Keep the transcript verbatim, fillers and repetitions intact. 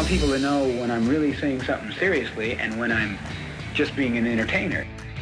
want people to know when I'm really saying something seriously and when I'm just being an entertainer.